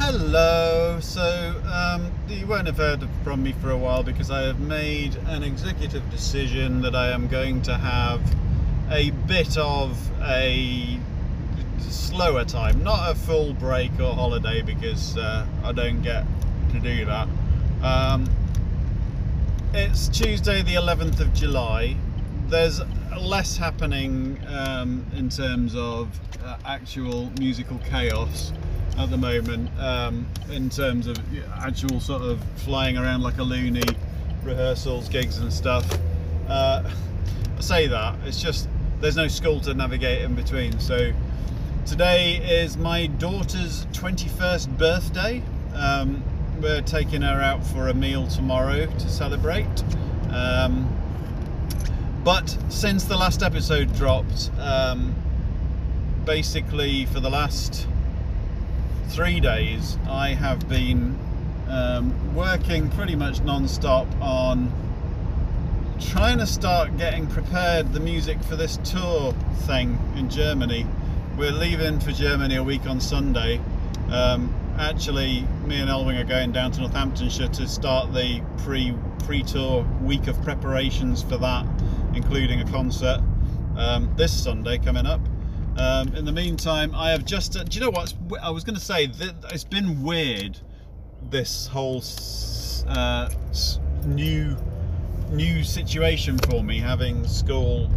Hello. So you won't have heard from me for a while because I have made an executive decision that I am going to have a bit of a slower time, not a full break or holiday, because I don't get to do that. It's Tuesday the 11th of July. There's less happening in terms of actual musical chaos at the moment, in terms of actual sort of flying around like a loony, rehearsals, gigs and stuff. I say that, it's just there's no school to navigate in between. So today is my daughter's 21st birthday. We're taking her out for a meal tomorrow to celebrate. But since the last episode dropped, basically for the last 3 days I have been working pretty much non-stop on trying to start getting prepared the music for this tour thing in Germany. We're leaving for Germany a week on Sunday. Actually, me and Elwing are going down to Northamptonshire to start the pre-tour week of preparations for that, including a concert this Sunday coming up. In the meantime, I have just do you know what I was going to say? It's been weird, this whole new situation for me, having school,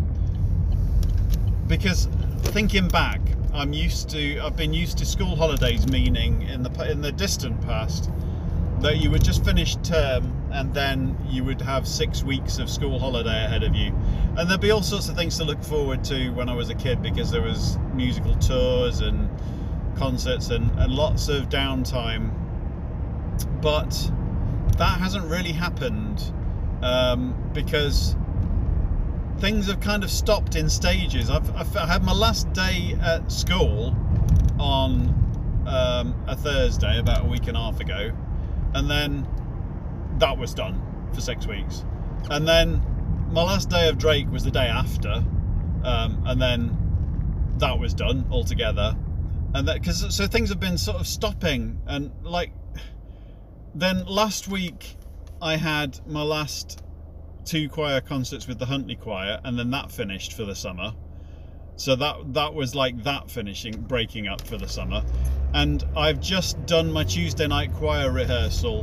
because thinking back, I've been used to school holidays, meaning in the distant past that you would just finish term and then you would have 6 weeks of school holiday ahead of you, and there'd be all sorts of things to look forward to when I was a kid, because there was musical tours and concerts and lots of downtime. But that hasn't really happened, because things have kind of stopped in stages. I had my last day at school on a Thursday about a week and a half ago, and then that was done for 6 weeks. And then my last day of Drake was the day after, and then that was done altogether. And that, so things have been sort of stopping, and like, then last week I had my last 2 choir concerts with the Huntley Choir, and then that finished for the summer. So that was like that breaking up for the summer. And I've just done my Tuesday night choir rehearsal,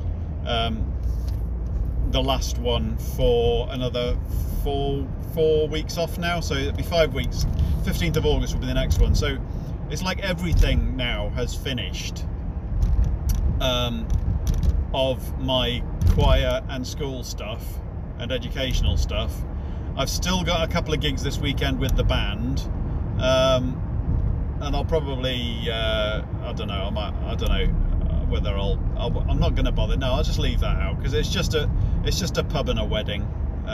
the last one, for another four weeks off now, so it'll be 5 weeks. 15th of August will be the next one. So it's like everything now has finished of my choir and school stuff and educational stuff. I've still got a couple of gigs this weekend with the band, and I'll probably I don't know whether I'm not going to bother. No, I'll just leave that out, because it's just a pub and a wedding.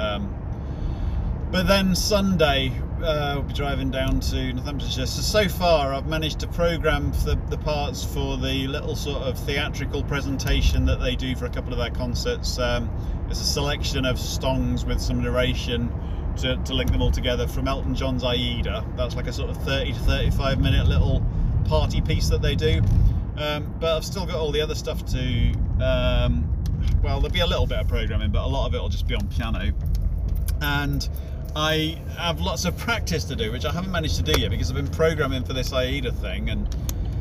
But then Sunday we'll be driving down to Northamptonshire. So far I've managed to program the parts for the little sort of theatrical presentation that they do for a couple of their concerts. It's a selection of songs with some narration to link them all together from Elton John's Aida. That's like a sort of 30 to 35 minute little party piece that they do. But I've still got all the other stuff to, well, there'll be a little bit of programming, but a lot of it will just be on piano. And I have lots of practice to do, which I haven't managed to do yet because I've been programming for this Aida thing. And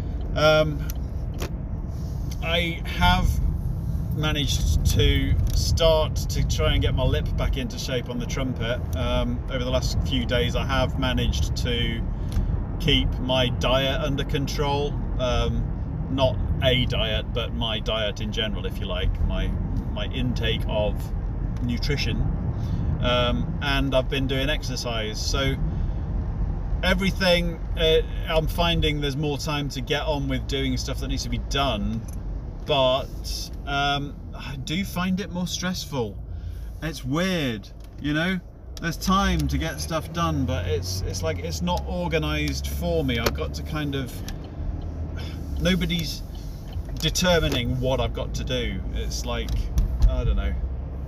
I have managed to start to try and get my lip back into shape on the trumpet. Over the last few days I have managed to keep my diet under control. Not a diet, but my diet in general, if you like, my intake of nutrition. And I've been doing exercise, so everything, I'm finding there's more time to get on with doing stuff that needs to be done, but I do find it more stressful. It's weird, you know, there's time to get stuff done, but it's like it's not organized for me. I've got to kind of, nobody's determining what I've got to do. It's like, I don't know,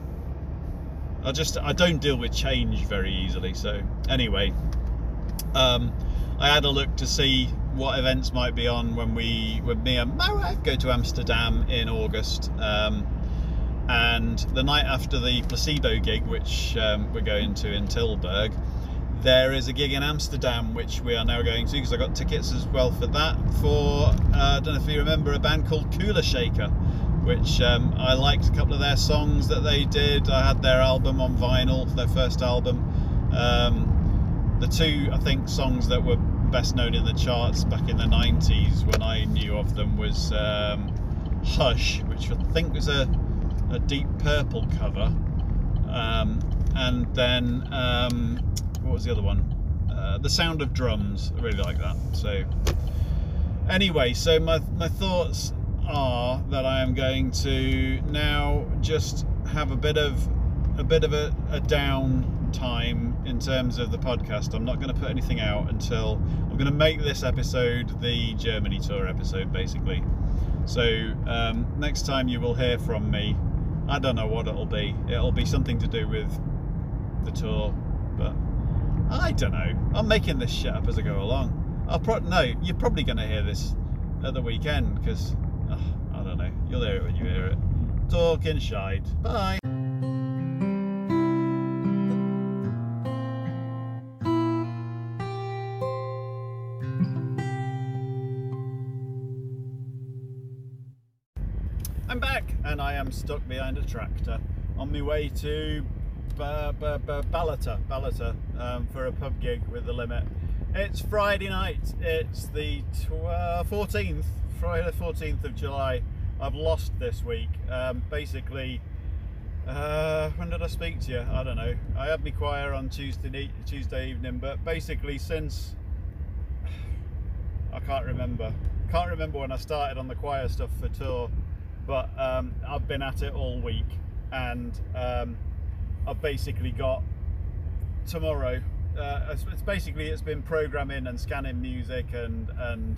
I don't deal with change very easily. So anyway, I had a look to see what events might be on when me and my wife go to Amsterdam in August. And the night after the Placebo gig, which we're going to in Tilburg, there is a gig in Amsterdam which we are now going to, because I got tickets as well for that, for I don't know if you remember a band called Cooler Shaker, which I liked a couple of their songs that they did. I had their album on vinyl, their first album. The two, I think, songs that were best known in the charts back in the 90s when I knew of them was Hush, which I think was a Deep Purple cover, and then what was the other one? The Sound of Drums. I really like that. So anyway, so my thoughts are that I am going to now just have a bit of a down time in terms of the podcast. I'm not going to put anything out until I'm going to make this episode the Germany tour episode, basically. So next time you will hear from me, I don't know what it'll be. It'll be something to do with the tour, but I don't know. I'm making this shit up as I go along. No, you're probably going to hear this at the weekend, because I don't know. You'll hear it when you hear it. Talking shite. Bye. I'm back, and I am stuck behind a tractor on my way to Ballata for a pub gig with The Limit. It's Friday night. It's the 14th, Friday the 14th of July. I've lost this week. Basically, when did I speak to you? I don't know. I had my choir on Tuesday evening, but basically since I can't remember when I started on the choir stuff for tour. But I've been at it all week, and I've basically got tomorrow. It's been programming and scanning music and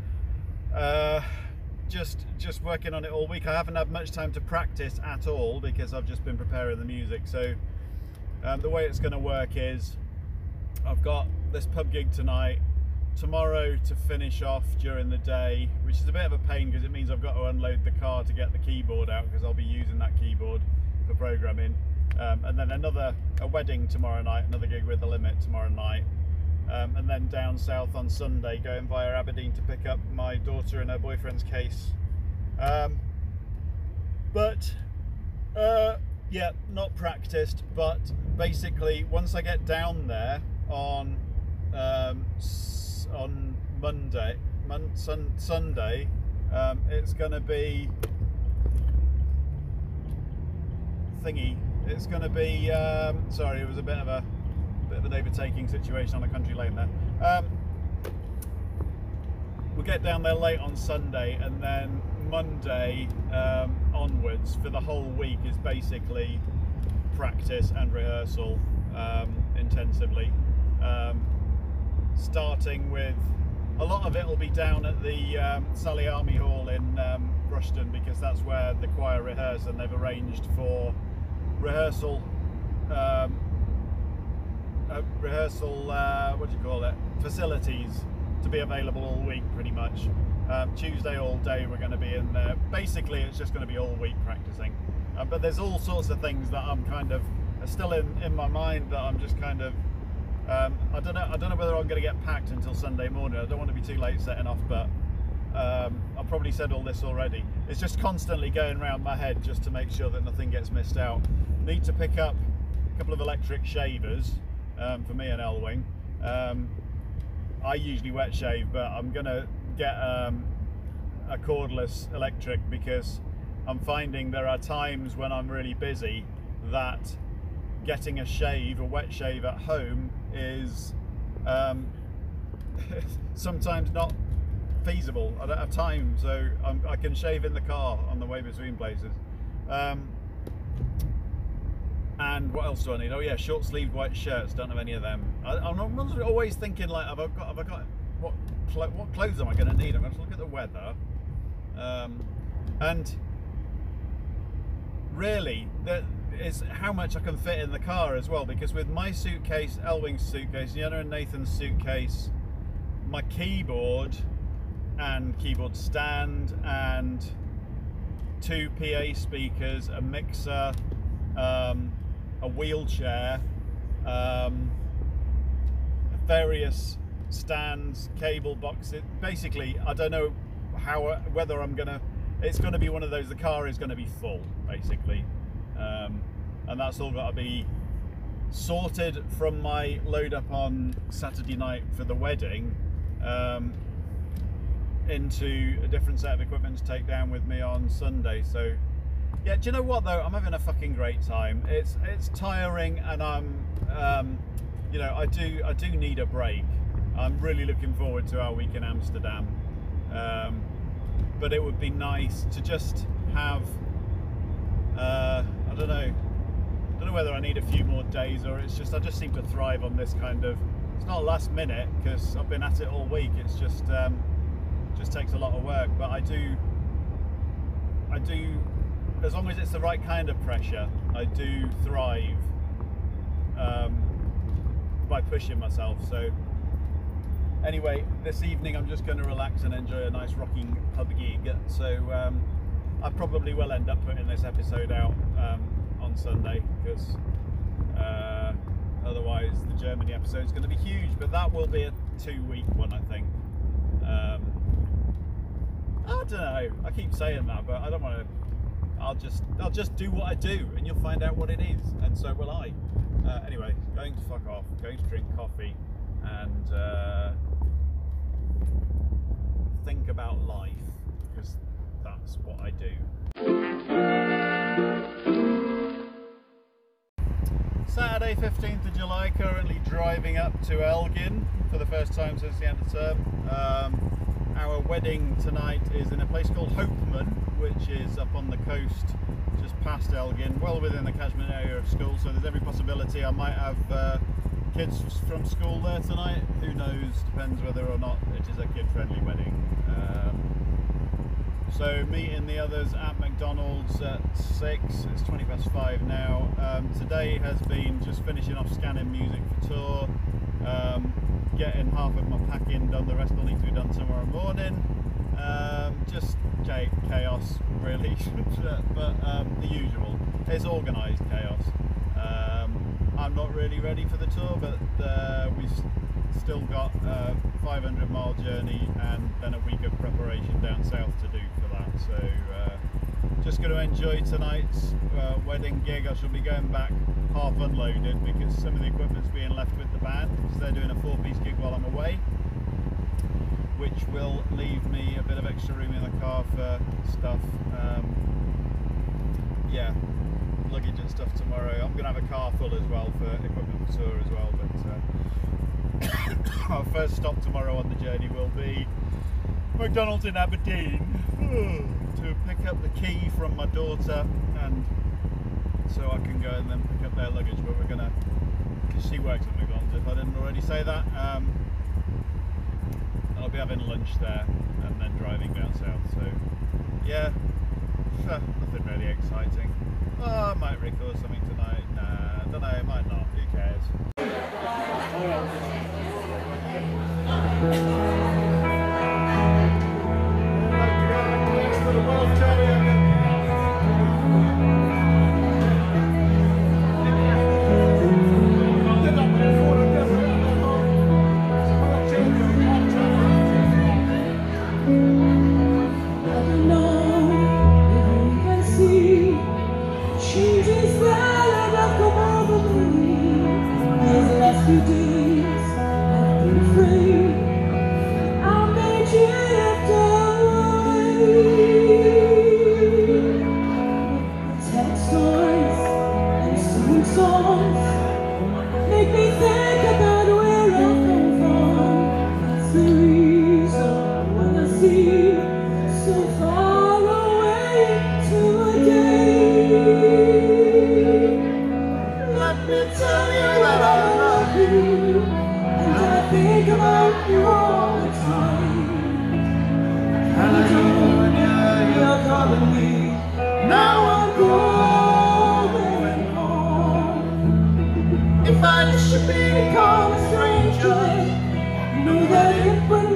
just working on it all week. I haven't had much time to practice at all because I've just been preparing the music. So the way it's going to work is I've got this pub gig tonight. Tomorrow to finish off during the day, which is a bit of a pain because it means I've got to unload the car to get the keyboard out, because I'll be using that keyboard for programming. And then a wedding tomorrow night, another gig with The Limit tomorrow night, and then down south on Sunday, going via Aberdeen to pick up my daughter and her boyfriend's case. Yeah, not practiced, but basically once I get down there on Sunday, it's going to be thingy. It's going to be sorry, it was a bit of an overtaking situation on a country lane there. We'll get down there late on Sunday, and then Monday onwards for the whole week is basically practice and rehearsal intensively. Starting with a lot of it will be down at the Sally Army Hall in Rushden, because that's where the choir rehearse, and they've arranged for rehearsal facilities to be available all week pretty much. Tuesday all day we're going to be in there. Basically it's just going to be all week practicing, but there's all sorts of things that I'm kind of still in my mind that I'm just kind of I don't know whether I'm going to get packed until Sunday morning. I don't want to be too late setting off, but I've probably said all this already. It's just constantly going around my head just to make sure that nothing gets missed out. Need to pick up a couple of electric shavers for me and Elwing. I usually wet shave, but I'm going to get a cordless electric, because I'm finding there are times when I'm really busy that getting a wet shave at home is sometimes not feasible. I don't have time, so I can shave in the car on the way between places. And what else do I need? Oh yeah, short sleeved white shirts. Don't have any of them. I'm always thinking, like, have I got what clothes am I going to need? I'm going to look at the weather, and really that is how much I can fit in the car as well, because with my suitcase, Elwing's suitcase, Yenna and Nathan's suitcase, my keyboard and keyboard stand and 2 PA speakers, a mixer, a wheelchair, various stands, cable boxes. Basically, I don't know whether it's going to be one of those, the car is going to be full, basically. And that's all got to be sorted from my load up on Saturday night for the wedding, into a different set of equipment to take down with me on Sunday. So yeah, do you know what though, I'm having a fucking great time. It's tiring, and I'm you know, I do need a break. I'm really looking forward to our week in Amsterdam, but it would be nice to just have I don't know whether I need a few more days, or it's just I just seem to thrive on this kind of, it's not last minute because I've been at it all week, it's just takes a lot of work, but I do, as long as it's the right kind of pressure, I do thrive by pushing myself. So anyway, this evening I'm just going to relax and enjoy a nice rocking pub gig, so I probably will end up putting this episode out on Sunday, because otherwise the Germany episode is going to be huge, but that will be a 2-week one, I think. I don't know, I keep saying that, but I don't want to. I'll just do what I do, and you'll find out what it is, and so will I. Anyway, going to fuck off, going to drink coffee, and think about life, because that's what I do. Saturday 15th of July, currently driving up to Elgin for the first time since the end of term. Our wedding tonight is in a place called Hopeman, which is up on the coast just past Elgin, well within the catchment area of school, so there's every possibility I might have kids from school there tonight. Who knows, depends whether or not it is a kid-friendly wedding. So meeting the others at McDonald's at 6, it's 5:20 now. Today has been just finishing off scanning music for tour, getting half of my packing done, the rest will need to be done tomorrow morning. Just chaos really, but the usual, it's organised chaos. I'm not really ready for the tour, but we've still got a 500-mile journey and then a week of preparation down south to do for that. So just going to enjoy tonight's wedding gig. I shall be going back half unloaded because some of the equipment's being left with the band, because they're doing a 4-piece gig while I'm away, which will leave me a bit of extra room in the car for stuff. Yeah, luggage and stuff tomorrow. I'm going to have a car full as well for equipment for tour as well, but our first stop tomorrow on the journey will be McDonald's in Aberdeen to pick up the key from my daughter, and so I can go and then pick up their luggage. But we're gonna, because she works at McDonald's, if I didn't already say that, I'll be having lunch there and then driving down south. So yeah, nothing really exciting. Oh, I might record something tonight. Nah, don't know, I might not, who cares. If I should become a stranger, know that it would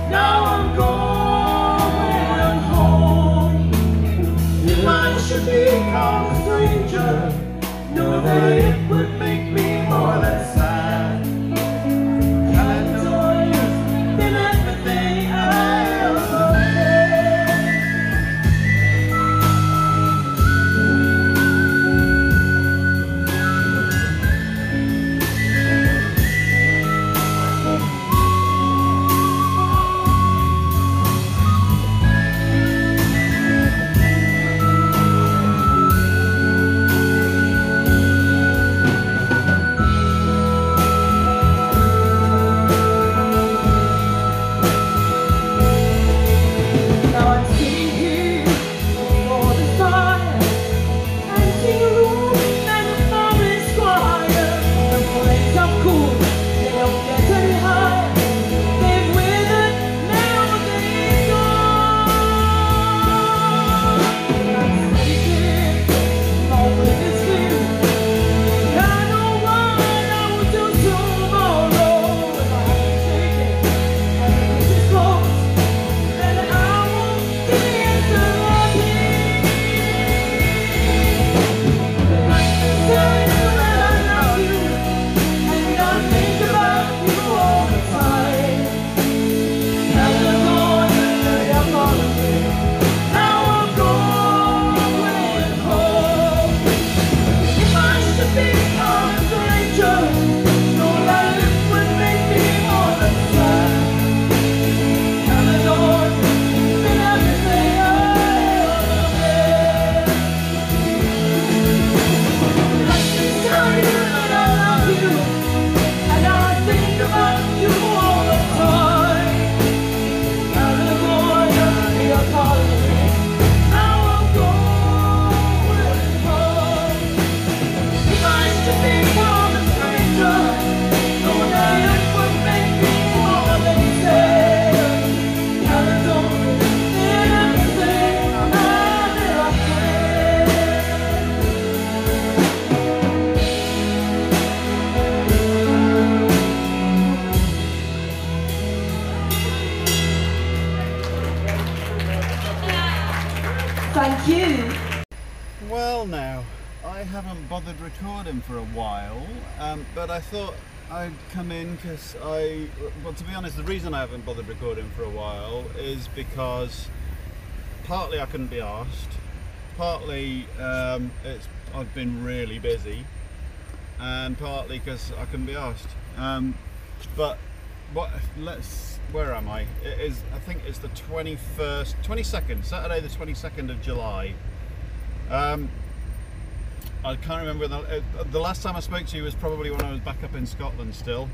Now I'm going home. If I should become a stranger, know that it would make me more than sad. California's been everything I ever had. Thank you. Well, now, I haven't bothered recording for a while, but I thought I'd come in because well, to be honest, the reason I haven't bothered recording for a while is because partly I couldn't be arsed, partly I've been really busy, and partly because I couldn't be arsed. But where am I? It is, I think it's the 22nd, Saturday the 22nd of July. I can't remember, the last time I spoke to you was probably when I was back up in Scotland still.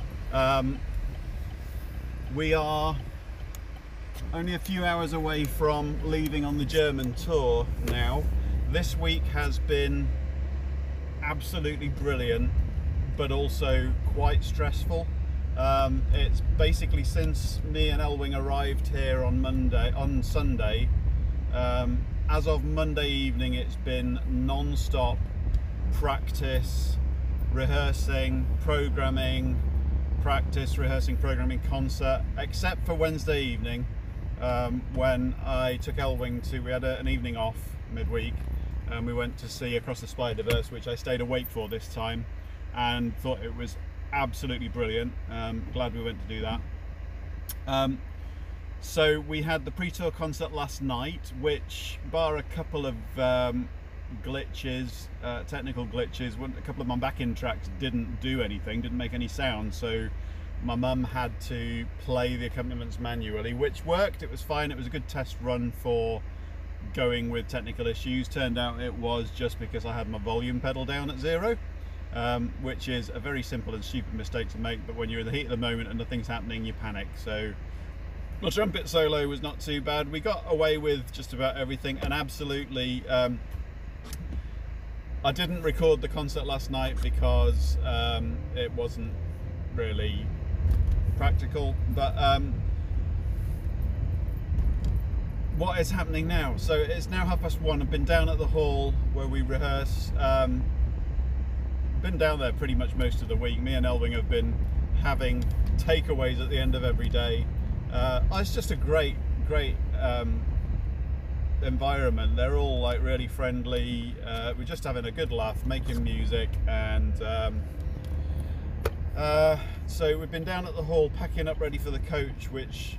We are only a few hours away from leaving on the German tour now. This week has been absolutely brilliant, but also quite stressful. It's basically since me and Elwing arrived here on Sunday, as of Monday evening, it's been non-stop practice, rehearsing, programming, practice, rehearsing, programming, concert, except for Wednesday evening, when I took Elwing we had an evening off midweek, and we went to see Across the Spider-Verse, which I stayed awake for this time, and thought it was absolutely brilliant. Glad we went to do that. So we had the pre-tour concert last night, which, bar a couple of glitches, technical glitches, a couple of my backing tracks didn't do anything, didn't make any sound, so my mum had to play the accompaniments manually, which worked. It was fine. It was a good test run for going with technical issues. Turned out it was just because I had my volume pedal down at 0. Which is a very simple and stupid mistake to make, but when you're in the heat of the moment and nothing's happening, you panic. So my trumpet solo was not too bad. We got away with just about everything, and absolutely I didn't record the concert last night because it wasn't really practical, but what is happening now? So it's now 1:30. I've been down at the hall where we rehearse. Been down there pretty much most of the week. Me and Elwing have been having takeaways at the end of every day, It's just a great environment. They're all like really friendly. We're just having a good laugh, making music, and so we've been down at the hall packing up ready for the coach, which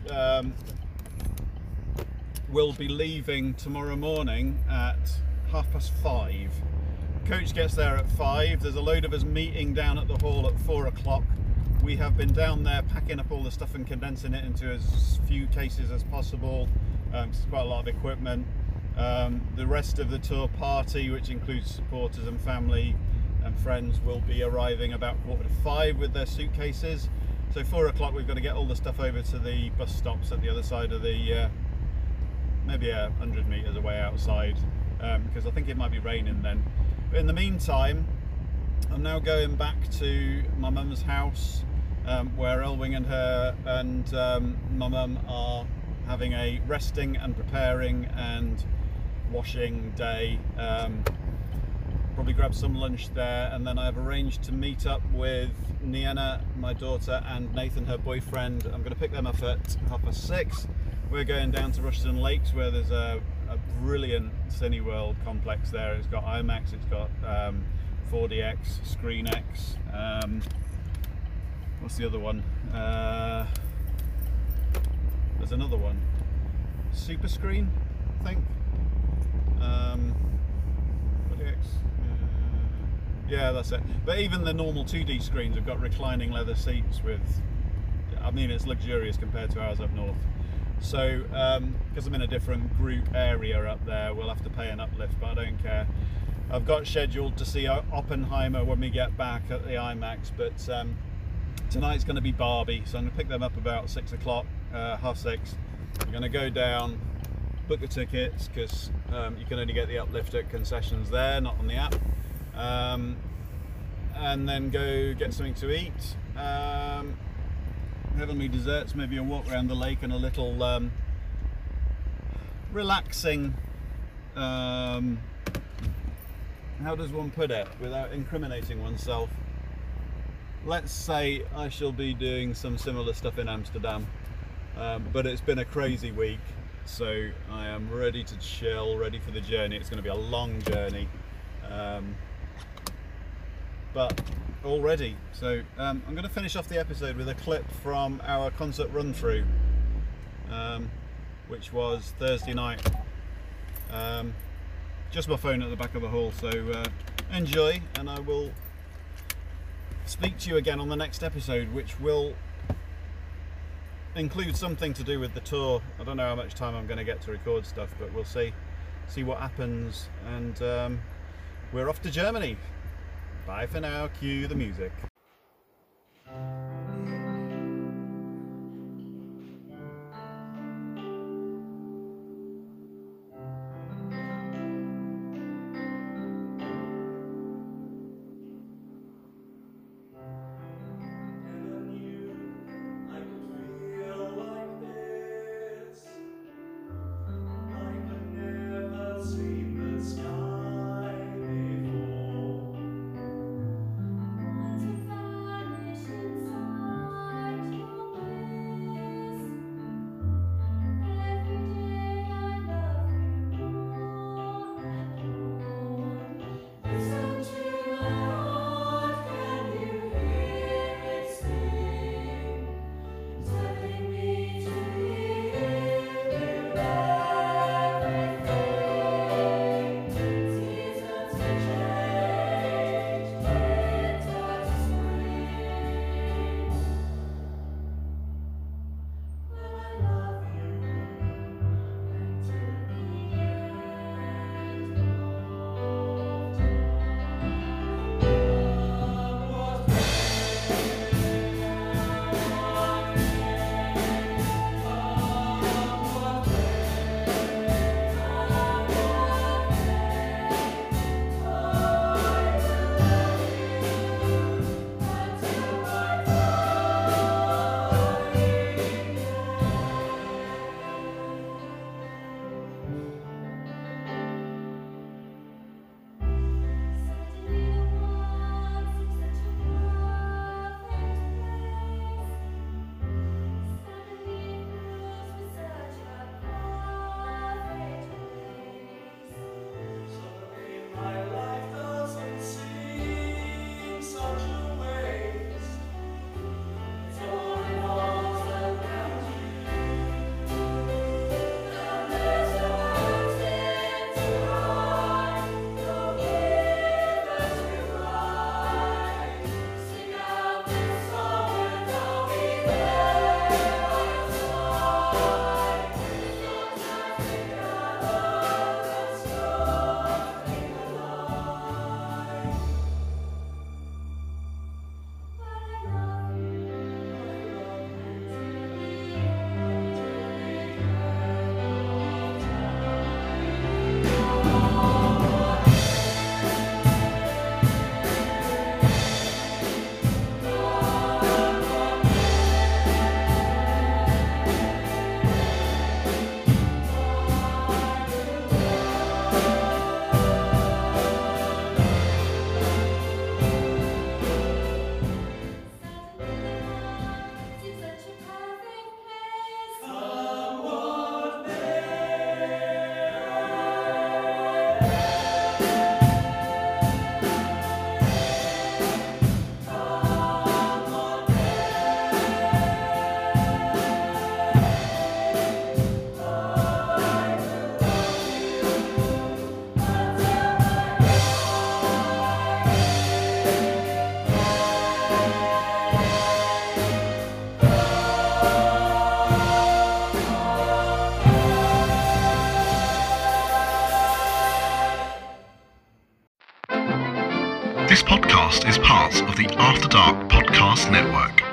will be leaving tomorrow morning at 5:30. Coach gets there at 5. There's a load of us meeting down at the hall at 4 o'clock. We have been down there packing up all the stuff and condensing it into as few cases as possible. It's quite a lot of equipment. The rest of the tour party, which includes supporters and family and friends, will be arriving about 4:45 with their suitcases. So 4 o'clock we've got to get all the stuff over to the bus stops at the other side of the maybe 100 metres away outside, because I think it might be raining then. But in the meantime, I'm now going back to my mum's house, where Elwing and her and my mum are having a resting and preparing and washing day. Probably grab some lunch there, and then I've arranged to meet up with Nienna, my daughter, and Nathan, her boyfriend. I'm going to pick them up at 6:30. We're going down to Rushden Lakes, where there's a brilliant Cineworld complex there. It's got IMAX, it's got 4DX, ScreenX, what's the other one? There's another one, Super Screen, I think. 4DX, yeah, that's it. But even the normal 2D screens have got reclining leather seats with, I mean, it's luxurious compared to ours up north. So, because I'm in a different group area up there, we'll have to pay an uplift, but I don't care. I've got scheduled to see Oppenheimer when we get back at the IMAX, but tonight's going to be Barbie, so I'm going to pick them up about 6 o'clock, 6:30. I'm going to go down, book the tickets, because you can only get the uplift at concessions there, not on the app, and then go get something to eat. Heavenly desserts, maybe a walk around the lake, and a little relaxing, how does one put it without incriminating oneself? Let's say I shall be doing some similar stuff in Amsterdam, but it's been a crazy week, so I am ready to chill, ready for the journey. It's going to be a long journey, but all ready. So I'm going to finish off the episode with a clip from our concert run through, which was Thursday night. Just my phone at the back of the hall, so enjoy, and I will speak to you again on the next episode, which will include something to do with the tour. I don't know how much time I'm going to get to record stuff, but we'll see what happens, and we're off to Germany. Bye for now, cue the music. Sky before. This podcast is part of the After Dark Podcast Network.